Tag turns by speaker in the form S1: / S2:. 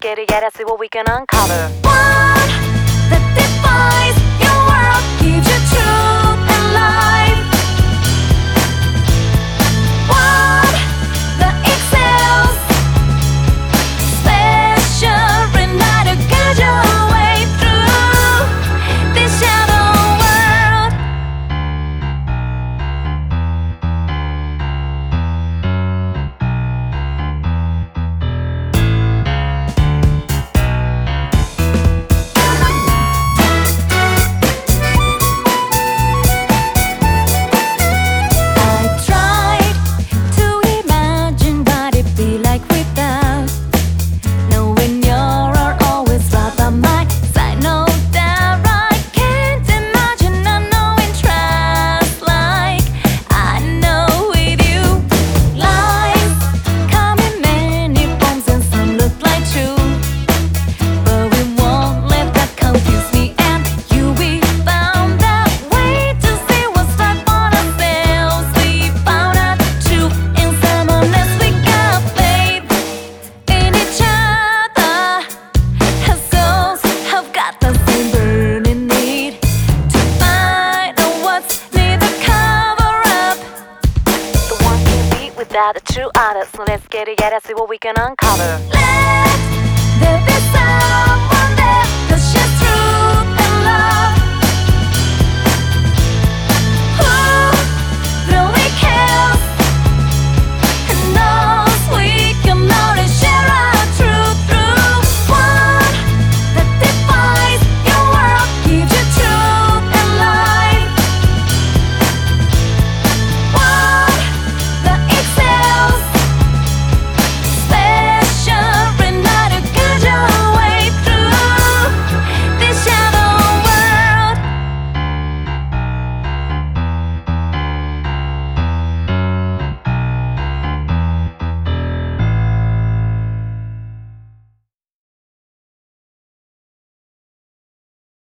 S1: get it, yeah, let's see what we can uncover.
S2: What that defines your world, gives you truth and life. What that excels, special enough to guide your way through this shadow world. I tried to imagine what it'd be like without knowing you're always right by my side. No doubt I can't imagine unknowing trust like I know with you. Lies come in many forms and some look like truth, but we won't let that confuse me and you. We found that way to see what's right for ourselves. We found out truth in someone else. We got faith in each other. Our souls have got the same burning need to find out what's need to cover up.
S1: The one can be without the true others. So let's get it, yeah, let's see what we can uncover.
S2: Let there be